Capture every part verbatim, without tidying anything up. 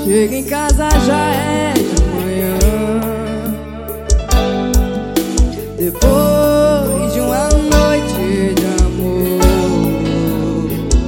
Chego em casa já é de manhã, depois de uma noite de amor.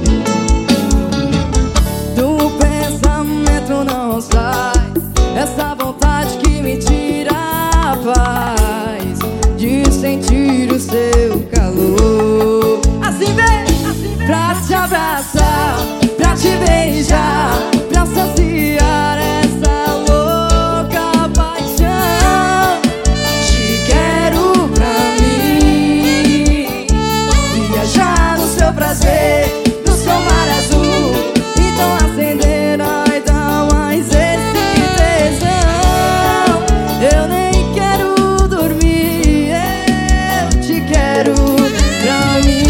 Do pensamento não sai essa vontade que me tira a paz de sentir o seu calor. Assim vem, assim vem. Pra te abraçar, pra te beijar, pra saciar essa louca paixão. Te quero pra mim, viajar no seu prazer, no seu mar azul. Então acender, ai, dá mais esse tesão. Eu nem quero dormir, eu te quero pra mim.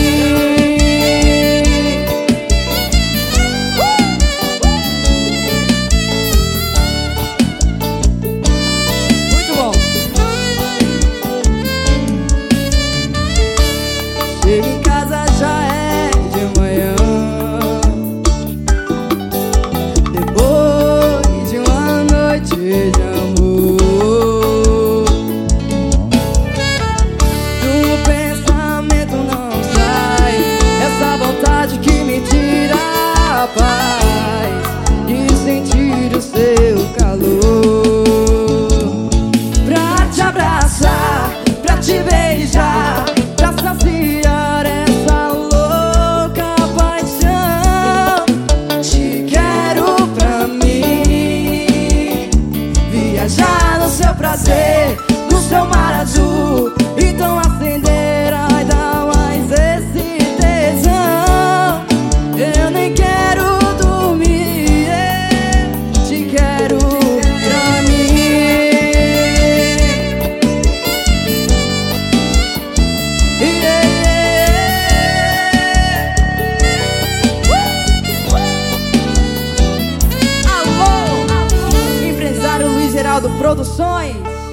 Chego em casa já é de manhã, depois de uma noite de amor. Do pensamento não sai essa vontade que me tira a paz de sentir o seu calor. Pra te abraçar, pra te beijar, pra saciar essa louca paixão. Te quero pra mim, viajar no seu prazer, no seu mar azul. Então acender, ai, dá mais esse tesão. Eu nem quero dormir, eu te quero pra mim. Alô, empresário Luiz Geraldo Produções.